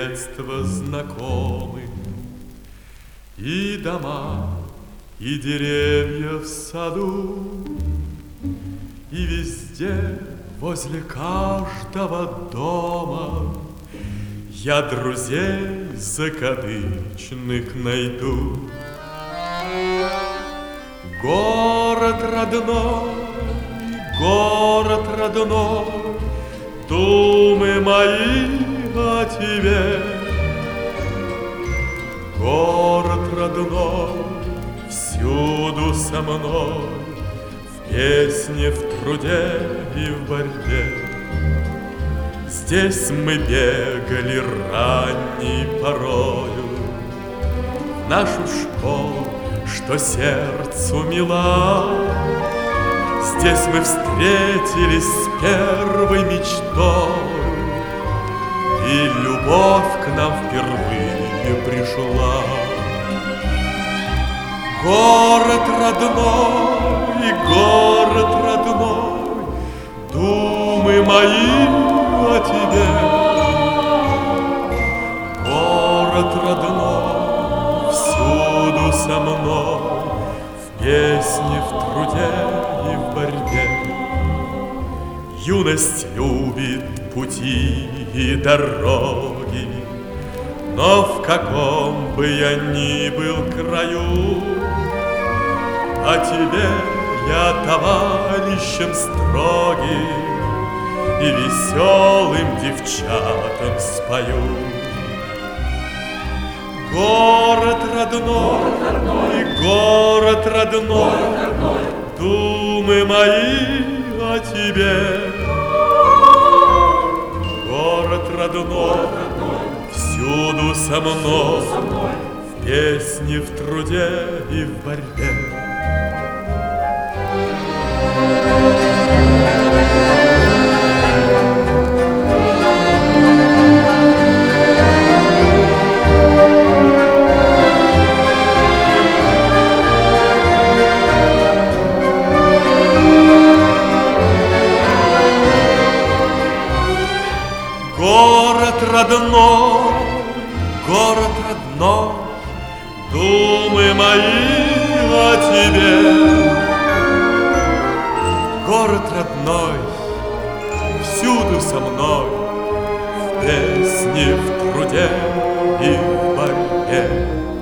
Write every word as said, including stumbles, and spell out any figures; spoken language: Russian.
детства знакомы. И дома, и деревья в саду, и везде, возле каждого дома я друзей закадычных найду. Город родной, город родной, думы мои о тебе. Город родной, всюду со мной, в песне, в труде и в борьбе. Здесь мы бегали ранней порою в нашу школу, что сердцу мила. Здесь мы встретились с первой мечтой, и любовь к нам впервые пришла. Город родной, город родной, думы мои о тебе. Город родной, всюду со мной, в песне, в труде и в борьбе. Юность любит пути и дороги, но в каком бы я ни был краю, о тебе я товарищем строгим и веселым девчатам спою. Город родной, город родной, город родной, город родной, думы мои о тебе. Город родной, город родной, всюду со мной, со мной, в песне, в труде и в борьбе. Город родной, город родной, думы мои о тебе. Город родной, всюду со мной, в песне, в труде и в борьбе.